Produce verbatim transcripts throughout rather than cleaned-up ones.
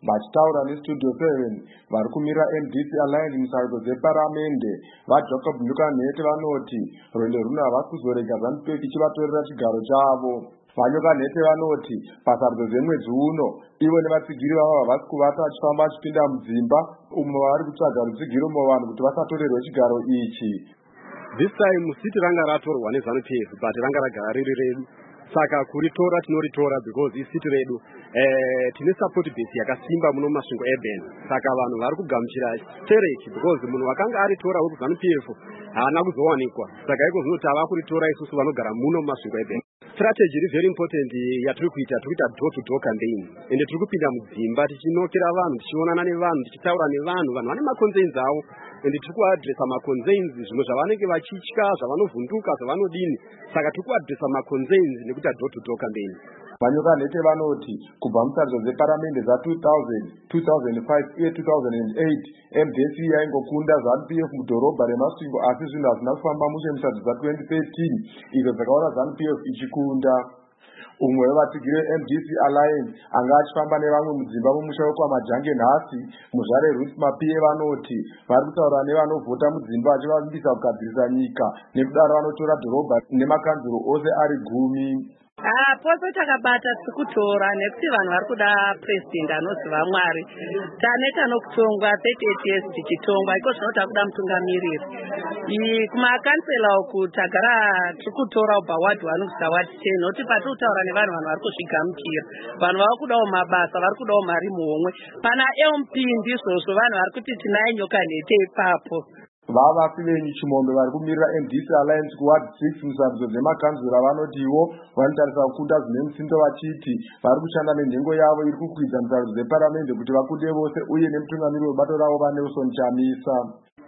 Vachitaura nestudio seven vari kumira M D C Alliance musarudzo dzeparamende vaJacob Nyukanhete vanoti rwendo runo havasi kuzorega ZANU-P F ichivatorera chigaro chavo. VaNyukanhete vanoti pasarudzo dzemwedzi uno ivo nevatsigiri vavo havasi kuvata vachifamba vachipinda mudzimba umo vari kutsvaga rutsigiro muvanhu kuti vasatorerwe chigaro ichi. This time siti ranga ratorwa neZANU-P F but ranga ragara riri redu. Saka kuritora tinoritora because isiti redu eh tine support base yakasimba muno Masvingo Urban. Saka vanhu vari kugamuchira chereki because munhu wakanga aritora uri ZANU-P F haana kuzowanikwa. Saka iko zvinoti ava kuritora isusu vanogara muno Masvingo Urban. Strategy is very important yatiri kuita tiri kuita door to door campaign ende tiri kupinda mudzimba tichinokera vanhu tichionana nevanhu tichitaura nevanhu vanhu vane maconcerns avo ende tiri kuadressa maconcerns zvimwe zvavanenge vachitya zvavanovhunduka zvavanodini saka tiri kuadressa maconcerns nekuita door to door campaign. VaNyukanhete vanoti kubva musarudzo dzeparamende za-two thousand, two thousand five uye two thousand eight M D C yaingokunda ZANU-P F mudhorobha reMasvingo asi zvinhu hazvina kufamba mushe musarudzo dza-twenty thirteen izvo zvakaona ZANU-P F ichikunda. Umwe wevatsigiri ve-M D C Alliance anga achifamba nevamwe mudzimba mumusha wekwamajange nhasi muzvare Ruth Mapie vanoti vari kutaura nevanovhota mudzimba vachivavimbisa kugadzirisa nyika nekudaro vanotora dhorobha nemakanzuro ose ari gumi. Ah, poso takabata tikutora nekuti vanhu vari kuda president anoziva Mwari. Tane kanokutongwa thirty-eight years tichitongwa iko zvinoti takuda mutungamiriri. Kumakansela uku tagara tikutora ubva ward one kusvika ward ten noti pati kutaura nevanhu vanhu vari kuzvigamukira. Vanhu vari kudawo mabasa, vari kudawo mari muhomwe. Pana L M P ndizvozvo vanhu vari kuti tinaye Nyukanhete ipapo. Vavafi venyu Chimombe vari kumirira M D C Alliance kuward six musarudzo dzemakanzura vanotiwo vanotarisa kukunda zvine musindo vachiti vari kushanda nenhengo yavo iri kukwidza musarudzo dzeparamende kuti vakunde vose uye nemutungamiri webato ravo vaNelson Chamisa.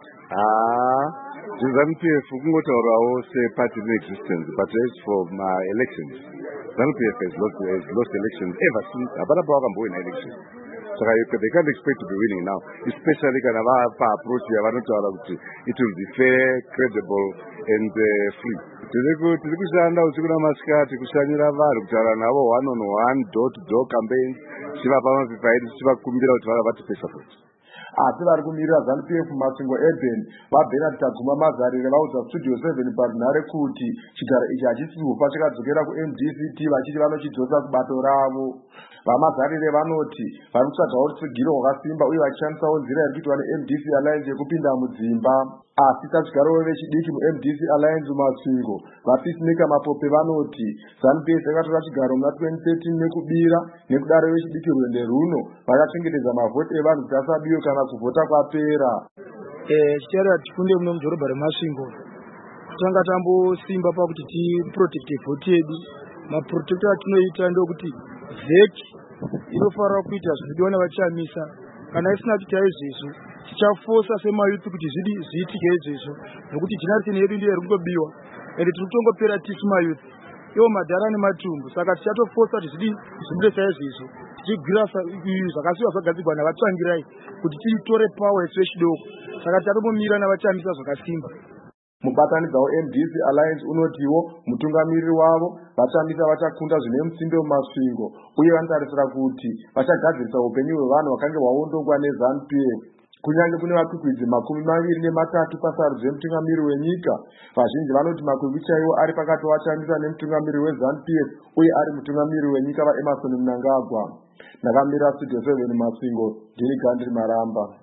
Ah, ZANU-P F kungotaurawo separty in existence, but as for my elections, ZANU-P F has lost, has lost elections ever since hapana pavakamboina elections. So they can't expect to be winning now, especially kana vapa approach yavanotaura kuti it will be fair, credible and uh, free. Tiri kushanda usiku namasikati kushanyira vanhu kutaura navo one on one, door to door campaigns, tichivapa mapepa edu tichivakumbira kuti vatipe support. Asi vari kumirira ZANU-P F muMasvingo Urban vaBernard Taguma Mazarire vaudza Studio seven parunhare kuti chigaro ichi hachisi ufa chakadzokera ku-M D C T vachiti vanochidzosa kubato ravo. VaMazarire vanoti vari kutsvagawo rutsigiro rwakasimba uye vachishandisawo nzira iri kuitwa ne-M D C Alliance yekupinda mudzimba. Asi tachigarowo vechidiki mu-M D C Alliance muMasvingo vaPeacemaker Mapope vanoti ZANU-P F yakatora chigaro muna twenty thirteen nekubira nekudaro vechidiki rwende runo vakachengetedza mavhoti evanhu kuti asabiwe kana kuvhota kwapera. Eh chichara tikunde muno mudhorobha reMasvingo tanga tambosimba pakuti tiprotecte vhoti yedu. Maprotector atinoita ndokuti vheki inofanira kuita zvinodiwa navaChamisa kana isina kuita izvezvo tichafosa semayuthi kuti zvidi zviitike izvezvo nokuti generation yedu ndiyo iri kungobiwa ende tiri kutongopera tisu mayuthi iwo madhara nematumbu saka tichatofosa kuti zvidi zvibude saizvezvo tichigwira zvakasiwa zvagadzirwa navatsvangirai kuti titore pawa isu vechidoko saka tichatombomira navaChamisa zvakasimba. Mubatanidza we-M D C Alliance unotiwo mutungamiriri wavo vaChamisa vachakunda zvine musindo muMasvingo uye vanotarisira kuti vachagadzirisa upenyu hwevanhu vakange hwaondongwa neZANU-P F. Kunyange kune vakwikwidzi makumi maviri nematatu pasarudzo yemutungamiriri wenyika, vazhinji vanoti makwikwi chaiwo ari pakati vaChamisa nemutungamiriri weZANU-P F uye ari mutungamiriri wenyika vaEmmerson Mnangagwa. Ndakamira Studio seven Masvingo, ndini Gandri Maramba.